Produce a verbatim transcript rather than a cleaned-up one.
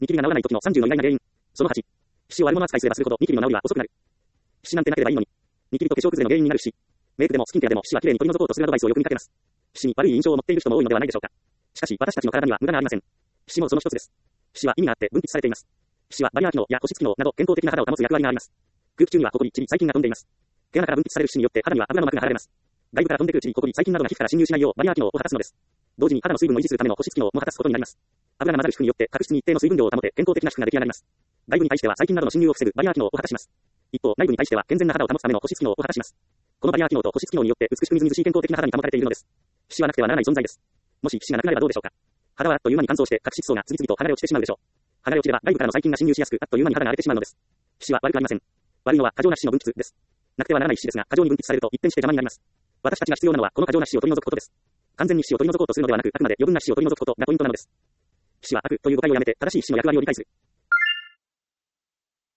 ニキビが治らない時のさんじゅうの意外な原因。そのはち。皮脂を悪者扱いすればするほどニキビの治りは遅くなる。皮脂なんてなければいいのに。ニキビと化粧崩れの原因になるし、メイクでもスキンケアでも皮脂はきれいに取り除こうとするアドバイスをよく見かけます。皮脂に悪い印象を持っている人も多いのではないでしょうか。しかし私たちの体には無駄がありません。皮脂もその一つです。皮脂は意味があって分泌されています。皮脂はバリアー機能や保湿機能など健康的な肌を保つ役割があります。空気中にはホコリ、チリ、細菌が飛んでいます。毛穴から分泌される皮脂によって肌には油の膜が張られます。外部から飛んでくるチリ、ホコリ、細菌などが皮膚から侵入しないようバリアー機能を果たすのです。同時に肌の水分を維持するための保湿機能も果たすことになります。油が混ざる皮膚によって角質に一定の水分量を保て健康的な皮膚が出来上がります。外部に対しては細菌などの侵入を防ぐバリアー機能を果たします。一方、内部に対しては健全な肌を保つための保湿機能を果たします。このバリアー機能と保湿機能によって美しくみずみずしい健康的な肌に保たれているのです。皮脂はなくてはならない存在です。もし皮脂がなくなればどうでしょうか。肌はあっという間に乾燥して角質層が次々と剥がれ落ちてしまうでしょう。剥がれ落ちれば外部からの細菌が侵入しやすくあっという間に肌が荒れてしまうのです。皮脂は悪くありません。悪いのは過剰な皮脂の分泌です。なくてはならない皮脂ですが過剰に分泌されると一転して邪魔になります。私たちが必要なのはこの過剰な皮脂を取り除くことです。完全に皮脂を取り除こうとするのではなく、あくまで余分な皮脂を取り除くことがポイントなのです。皮脂は悪という誤解をやめて正しい皮脂の役割を理解する。